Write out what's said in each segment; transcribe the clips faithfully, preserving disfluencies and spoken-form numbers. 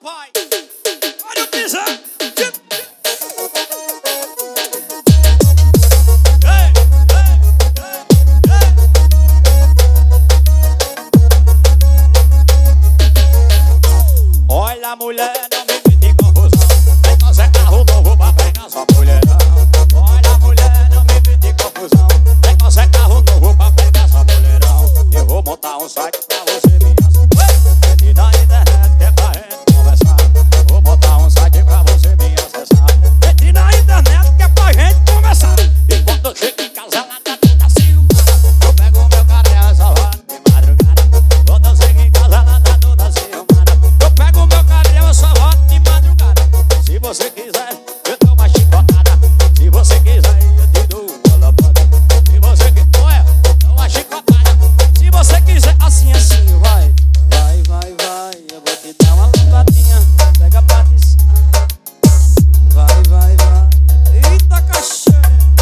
vai. Olha o pisar. Olha, mulher, não me mete em confusão. Vem fazer carro novo pra pegar sua mulherão. Olha, mulher, não me mete em confusão. Vem fazer carro novo pra pegar sua mulherão. Eu vou montar um site pra você me acessar. Entre na internet que é pra gente conversar. Vou montar um site pra você me acessar. Entre na internet que é pra gente conversar. E quando eu chego em casa ela tá toda ciumada. Eu pego o meu cara e essa hora de madrugada. Quando eu chego em casa ela tá toda ciumada. Eu pego o meu cara e eu só volto de madrugada. Se você quiser, eu dou uma chicotada. Se você quiser, eu te dou uma lapada. Se você quiser, olha, dou uma chicotada. Se você quiser, assim, assim, vai. Vai, vai, vai, eu vou te dar uma lampadinha. Pega pra de cima. Vai, vai, vai. Eita, caixinha.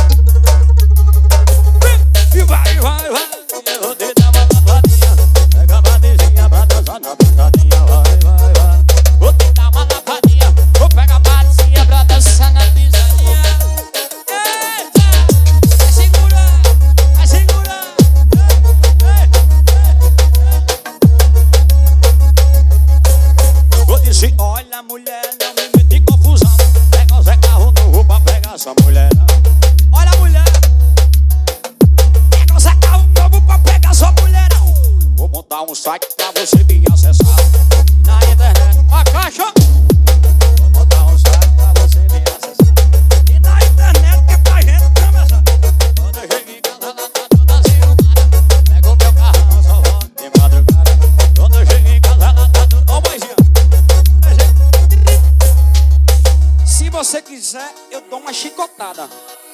E vai, vai, vai, eu vou te dar uma lampadinha. Pega pra de cima pra dançar na pisadinha. Vai, vai, vai. Vou te dar uma lampadinha. Vou pegar a patinha pra dançar na pisadinha. Eita! Vai segurar! Vai segurar! Vou dizer, olha, mulher, não me mete em confusão. Pega o Zé Carro novo pra pegar sua mulherão. Olha, mulher, pega o Zé Carro novo pra pegar sua mulherão. Vou montar um site pra você me acessar. Na internet, ó a caixa. Vou montar um site pra você me acessar. E na internet que é pra gente conversar. Quando eu chego em casa ela tá toda ciumada. Pego o meu carrão, só volto de madrugada. Quando eu chego em casa ela tá toda... Ó, mãezinha. Se você quiser, eu dou uma chicotada.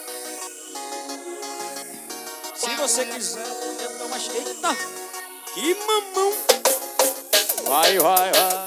Se você quiser, eu dou uma... Eita! Que mamão! Vai, vai, vai.